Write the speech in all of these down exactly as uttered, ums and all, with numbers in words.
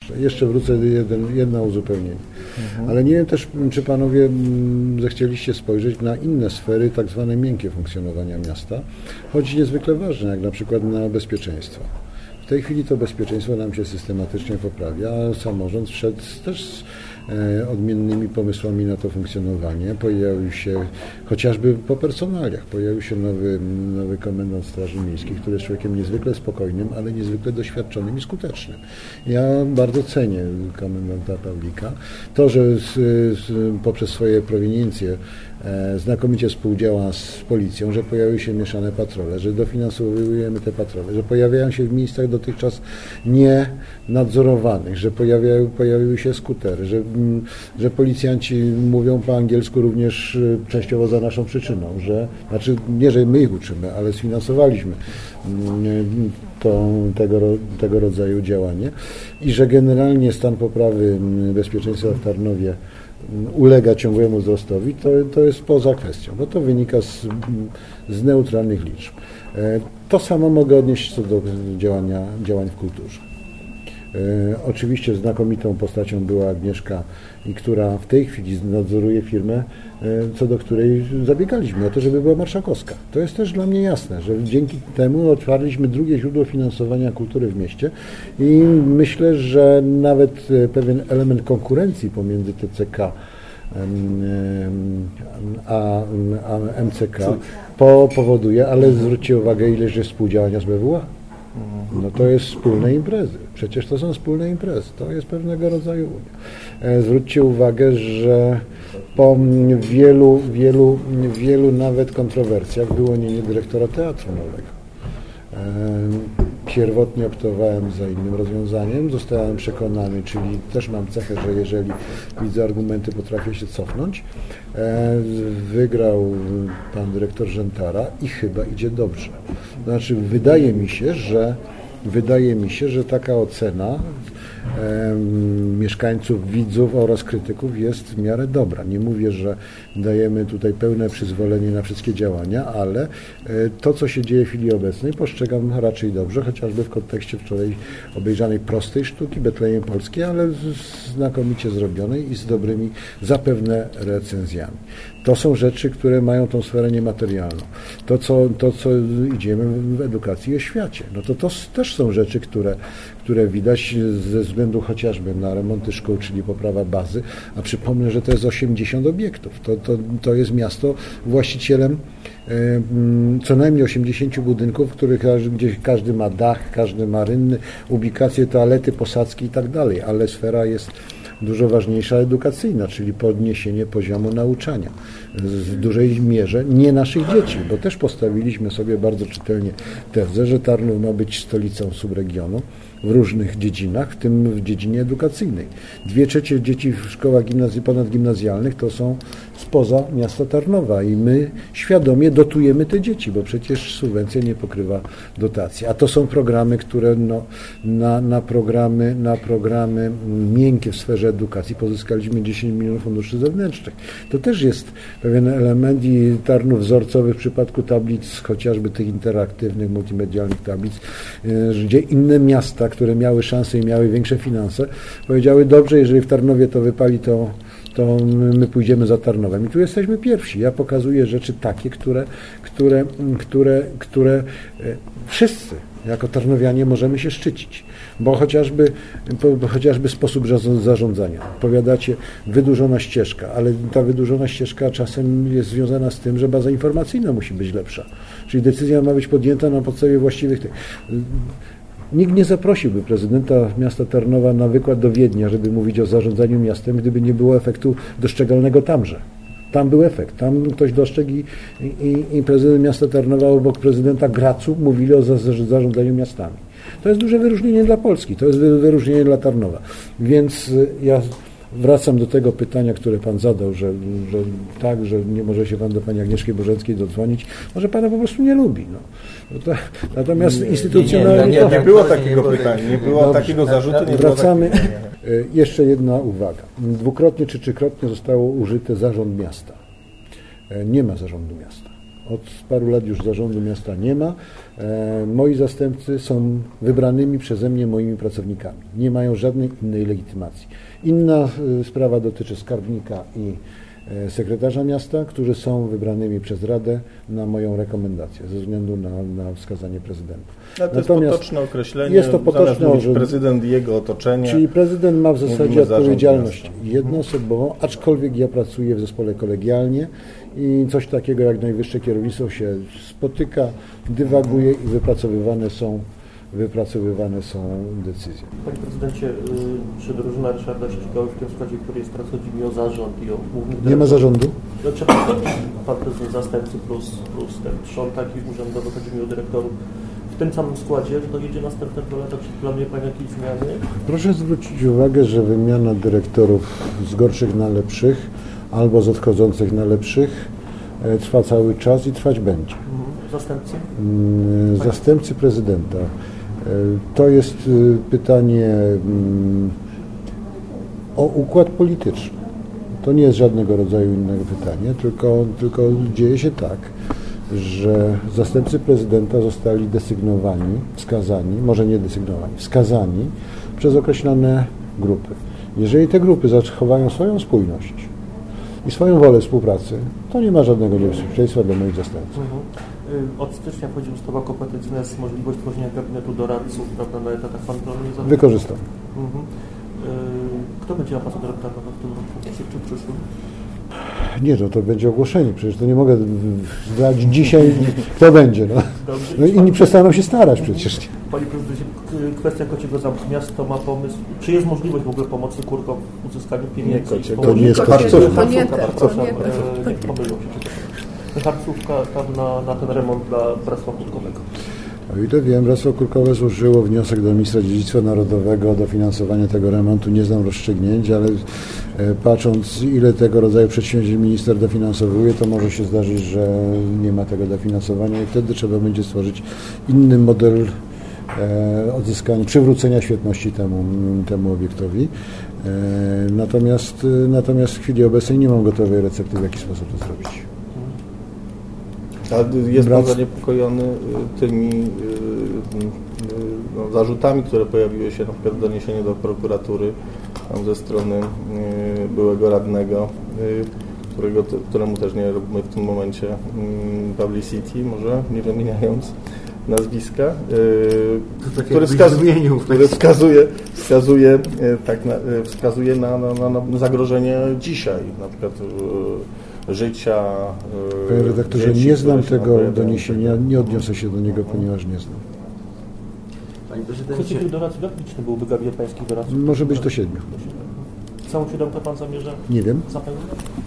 jeszcze, jeszcze wrócę do jeden, jedno uzupełnienie. Mhm. Ale nie wiem też, czy panowie zechcieliście spojrzeć na inne sfery, tak zwane miękkie funkcjonowania miasta, choć niezwykle ważne, jak na przykład na bezpieczeństwo. W tej chwili to bezpieczeństwo nam się systematycznie poprawia, a samorząd wszedł też z e, odmiennymi pomysłami na to funkcjonowanie. Pojawił się, chociażby po personaliach, pojawił się nowy, nowy komendant Straży Miejskiej, który jest człowiekiem niezwykle spokojnym, ale niezwykle doświadczonym i skutecznym. Ja bardzo cenię komendanta Pawlika. To, że z, z, poprzez swoje prowiniencje e, znakomicie współdziała z policją, że pojawiły się mieszane patrole, że dofinansowujemy te patrole, że pojawiają się w miejscach dotychczas nienadzorowanych, że pojawiają, pojawiły się skutery, że, że policjanci mówią po angielsku również częściowo za naszą przyczyną, że, znaczy nie, że my ich uczymy, ale sfinansowaliśmy to, tego, tego rodzaju działanie i że generalnie stan poprawy bezpieczeństwa w Tarnowie ulega ciągłemu wzrostowi, to, to jest poza kwestią, bo to wynika z, z neutralnych liczb. To samo mogę odnieść co do działania, działań w kulturze. E, oczywiście znakomitą postacią była Agnieszka, i która w tej chwili nadzoruje firmę, e, co do której zabiegaliśmy o to, żeby była marszałkowska. To jest też dla mnie jasne, że dzięki temu otwarliśmy drugie źródło finansowania kultury w mieście i myślę, że nawet pewien element konkurencji pomiędzy T C K a, a M C K po, powoduje, ale zwróćcie uwagę, ileż jest współdziałania z B W A. No to jest wspólne imprezy. Przecież to są wspólne imprezy. To jest pewnego rodzaju Unia. Zwróćcie uwagę, że po wielu, wielu, wielu nawet kontrowersjach wyłonienie dyrektora Teatru Nowego. Pierwotnie optowałem za innym rozwiązaniem, zostałem przekonany, czyli też mam cechę, że jeżeli widzę argumenty, potrafię się cofnąć. Wygrał pan dyrektor Rzętara i chyba idzie dobrze. Znaczy, wydaje mi się, że wydaje mi się, że taka ocena e, mieszkańców, widzów oraz krytyków jest w miarę dobra. Nie mówię, że dajemy tutaj pełne przyzwolenie na wszystkie działania, ale e, to, co się dzieje w chwili obecnej, postrzegam raczej dobrze, chociażby w kontekście wczoraj obejrzanej prostej sztuki Betlejem Polskiej, ale znakomicie zrobionej i z dobrymi zapewne recenzjami. To są rzeczy, które mają tą sferę niematerialną. To, co, to, co idziemy w edukacji i oświacie, no to to też są rzeczy, które, które widać ze względu chociażby na remonty szkół, czyli poprawa bazy, a przypomnę, że to jest osiemdziesiąt obiektów. To, to, to jest miasto właścicielem e, co najmniej osiemdziesięciu budynków, w których gdzie każdy ma dach, każdy ma rynny, ubikacje, toalety, posadzki i tak dalej, ale sfera jest dużo ważniejsza edukacyjna, czyli podniesienie poziomu nauczania. W dużej mierze nie naszych dzieci, bo też postawiliśmy sobie bardzo czytelnie tezę, że Tarnów ma być stolicą subregionu w różnych dziedzinach, w tym w dziedzinie edukacyjnej. Dwie trzecie dzieci w szkołach gimnazji, ponadgimnazjalnych to są spoza miasta Tarnowa i my świadomie dotujemy te dzieci, bo przecież subwencja nie pokrywa dotacji. A to są programy, które no, na, na, programy, na programy miękkie w sferze edukacji pozyskaliśmy dziesięć milionów funduszy zewnętrznych. To też jest pewien element i Tarnów wzorcowy w przypadku tablic, chociażby tych interaktywnych, multimedialnych tablic, gdzie inne miasta, które miały szansę i miały większe finanse, powiedziały, dobrze, jeżeli w Tarnowie to wypali, to, to my pójdziemy za Tarnowem. I tu jesteśmy pierwsi. Ja pokazuję rzeczy takie, które, które, które, które wszyscy jako tarnowianie możemy się szczycić, bo chociażby, bo chociażby sposób zarządzania. Powiadacie, wydłużona ścieżka, ale ta wydłużona ścieżka czasem jest związana z tym, że baza informacyjna musi być lepsza. Czyli decyzja ma być podjęta na podstawie właściwych tych. Nikt nie zaprosiłby prezydenta miasta Tarnowa na wykład do Wiednia, żeby mówić o zarządzaniu miastem, gdyby nie było efektu dostrzegalnego tamże. Tam był efekt, tam ktoś dostrzegł i, i, i prezydent miasta Tarnowa obok prezydenta Gracu mówili o za, zarządzaniu miastami. To jest duże wyróżnienie dla Polski, to jest wyróżnienie dla Tarnowa. Więc ja wracam do tego pytania, które pan zadał, że, że tak, że nie może się pan do pani Agnieszki Bożenckiej dodzwonić, może pana po prostu nie lubi. No. To, natomiast instytucjonalnie... Nie, nie, nie, nie było takiego pytania, nie było Dobrze. takiego zarzutu. Nie Wracamy. Było tak... Jeszcze jedna uwaga. Dwukrotnie czy trzykrotnie zostało użyte zarząd miasta. Nie ma zarządu miasta. Od paru lat już zarządu miasta nie ma. Moi zastępcy są wybranymi przeze mnie moimi pracownikami. Nie mają żadnej innej legitymacji. Inna sprawa dotyczy skarbnika i sekretarza miasta, którzy są wybranymi przez Radę na moją rekomendację ze względu na, na wskazanie prezydenta. No to Natomiast jest potoczne określenie, jest to potoczne, że prezydent i jego otoczenie. Czyli prezydent ma w zasadzie odpowiedzialność jednoosobową, aczkolwiek ja pracuję w zespole kolegialnie i coś takiego jak najwyższe kierownictwo się spotyka, dywaguje i wypracowywane są wypracowywane są decyzje. Panie prezydencie, czy drużyna Ryszarda Sieśkoły w tym składzie, który jest teraz, chodzi mi o zarząd i o głównych dyrektorów? Nie ma zarządu? No, trzeba pan prezydent zastępcy plus, plus ten trzon taki urzędowy, chodzi mi o dyrektorów. W tym samym składzie dojedzie następne dwa lata, czy planuje pan jakieś zmiany? Proszę zwrócić uwagę, że wymiana dyrektorów z gorszych na lepszych albo z odchodzących na lepszych trwa cały czas i trwać będzie. Zastępcy? Zastępcy prezydenta. To jest pytanie o układ polityczny. To nie jest żadnego rodzaju innego pytanie, tylko, tylko dzieje się tak, że zastępcy prezydenta zostali desygnowani, wskazani, może nie desygnowani, wskazani przez określone grupy. Jeżeli te grupy zachowają swoją spójność i swoją wolę współpracy, to nie ma żadnego niebezpieczeństwa dla moich zastępców. Mhm. Od stycznia wchodzi ustawa kompetencyjna, jest możliwość tworzenia gabinetu doradców, prawda, na etatach. Pan planuje za... Wykorzystam. Mhm. Kto będzie ambasadorem Tarnowa w tym roku, czy w przyszłym? Nie, to, to będzie ogłoszenie, przecież to nie mogę zdać dzisiaj, kto będzie. No. Dobrze, no inni przestaną się starać przecież. Panie prezydencie, kwestia Kociego Zamku. Miasto ma pomysł, czy jest możliwość w ogóle pomocy kurkom w uzyskaniu pieniędzy? Nie, to nie jest Harcówka. Niech pomylią się. Harcówka tam na, na ten remont dla Bractwa Kurkowego. O ile wiem, Bractwo Kurkowe złożyło wniosek do ministra dziedzictwa narodowego o dofinansowanie tego remontu. Nie znam rozstrzygnięć, ale e, patrząc, ile tego rodzaju przedsięwzięć minister dofinansowuje, to może się zdarzyć, że nie ma tego dofinansowania i wtedy trzeba będzie stworzyć inny model e, odzyskania, przywrócenia świetności temu, temu obiektowi. E, natomiast, natomiast w chwili obecnej nie mam gotowej recepty, w jaki sposób to zrobić. A jest Pan zaniepokojony tymi no, zarzutami, które pojawiły się, na przykład w doniesieniu do prokuratury tam ze strony byłego radnego, którego, któremu też nie robimy w tym momencie publicity, może nie wymieniając nazwiska, tak który, wskaz, który wskazuje, wskazuje, tak, na, wskazuje na, na, na zagrożenie dzisiaj, na przykład życia. Panie redaktorze, dzieci, nie znam tego pojawiają. doniesienia, nie odniosę się do niego, ponieważ nie znam. Panie prezydencie, kwestia doradców, jak liczny byłby gabinet pańskich doradców? Może być do siedmiu. Całą siódemkę pan zamierza? Nie wiem. Zapełnić?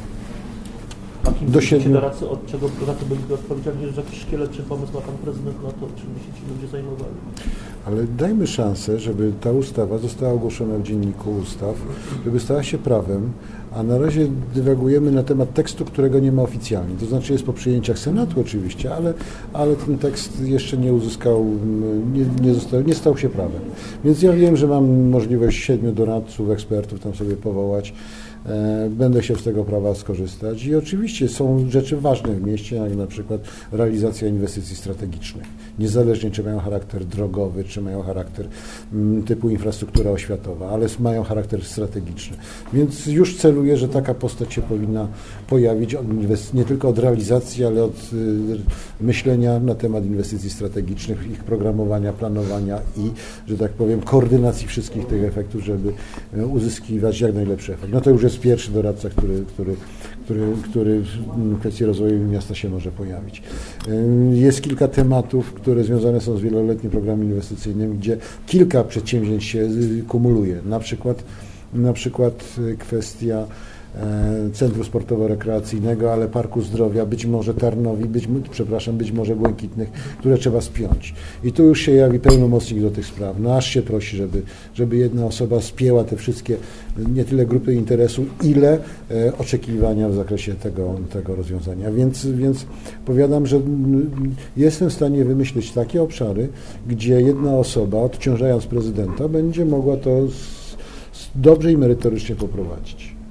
A kim do siedmiu. doradcy, od czego za to byliby odpowiedzialni? Że jakiś szkielet czy pomysł ma pan prezydent na to, czym by się ci ludzie zajmowali? Ale dajmy szansę, żeby ta ustawa została ogłoszona w Dzienniku Ustaw, żeby stała się prawem, a na razie dywagujemy na temat tekstu, którego nie ma oficjalnie. To znaczy jest po przyjęciach Senatu oczywiście, ale, ale ten tekst jeszcze nie uzyskał, nie, nie, został, nie stał się prawem. Więc ja wiem, że mam możliwość siedmiu doradców, ekspertów tam sobie powołać. Będę się z tego prawa skorzystać i oczywiście są rzeczy ważne w mieście, jak na przykład realizacja inwestycji strategicznych. Niezależnie czy mają charakter drogowy, czy mają charakter typu infrastruktura oświatowa, ale mają charakter strategiczny. Więc już celuję, że taka postać się powinna pojawić od nie tylko od realizacji, ale od myślenia na temat inwestycji strategicznych, ich programowania, planowania i, że tak powiem, koordynacji wszystkich tych efektów, żeby uzyskiwać jak najlepszy efekt. No to już jest pierwszy doradca, który, który, który, który w kwestii rozwoju miasta się może pojawić. Jest kilka tematów, które związane są z wieloletnim programem inwestycyjnym, gdzie kilka przedsięwzięć się kumuluje. Na przykład, na przykład kwestia Centrum Sportowo-Rekreacyjnego, ale Parku Zdrowia, być może Tarnowi, być, przepraszam, być może Błękitnych, które trzeba spiąć. I tu już się jawi pełnomocnik do tych spraw. No aż się prosi, żeby, żeby jedna osoba spięła te wszystkie, nie tyle grupy interesu, ile e, oczekiwania w zakresie tego, tego rozwiązania. Więc, więc powiadam, że jestem w stanie wymyślić takie obszary, gdzie jedna osoba, odciążając prezydenta, będzie mogła to z, z dobrze i merytorycznie poprowadzić.